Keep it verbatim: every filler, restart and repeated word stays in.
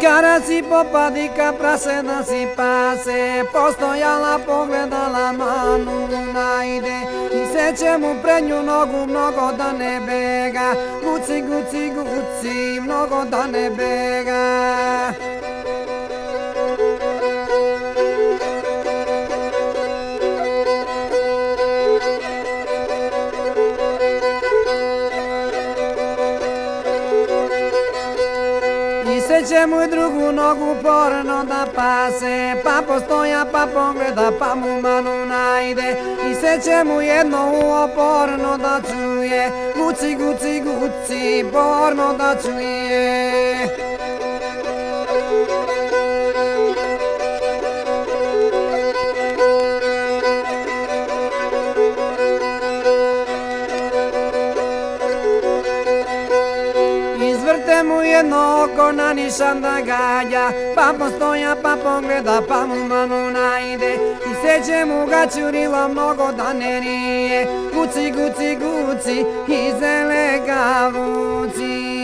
Kada si popadika prase da si pase, postojala pogledala manu najde i seće mu prednju nogu mnogo da ne bega, guci guci guci mnogo da ne bega. Seće mu i drugu nogu porno da pase, pa postoja pa pogleda pa mu manu najde i seće mu jedno uho porno da čuje, guci guci guci porno da čuje. Izvrte mu jedno oko na nišan da gađa, pa postoja pa pogleda pa mu manu najde i seće mu ga čurilo mnogo da ne rije, guci guci guci i zele ga vuci.